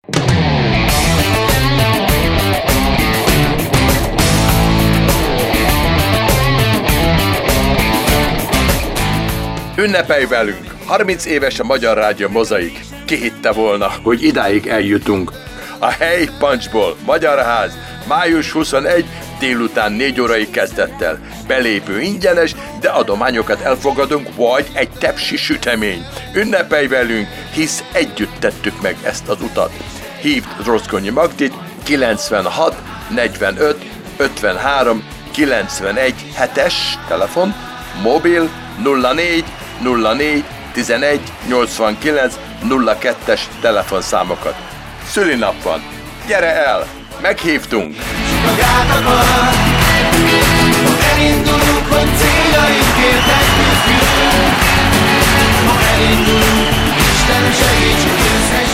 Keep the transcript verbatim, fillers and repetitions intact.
Ünnepelj velünk! harminc éves a Magyar Rádió Mozaik. Ki hitte volna, hogy idáig eljutunk? A Hey Punchból, Magyar Ház, május huszonegyedike délután négy órai kezdettel. Belépő ingyenes, de adományokat elfogadunk, vagy egy tepsi sütemény. Ünnepelj velünk, hisz együtt tettük meg ezt az utat. Hívd Rozgonyi Magdit kilencvenhat negyvenöt ötvenhárom kilencvenegy hetes telefon, mobil nulla négy nulla négy tizenegy nyolcvankilenc nulla kettes telefonszámokat. Szülinap van. Gyere el! Meghívtunk! Magát akar, ha elindulunk, hogy céljainkért megküzdjünk. Ha elindulunk, Isten segíts, hogy össze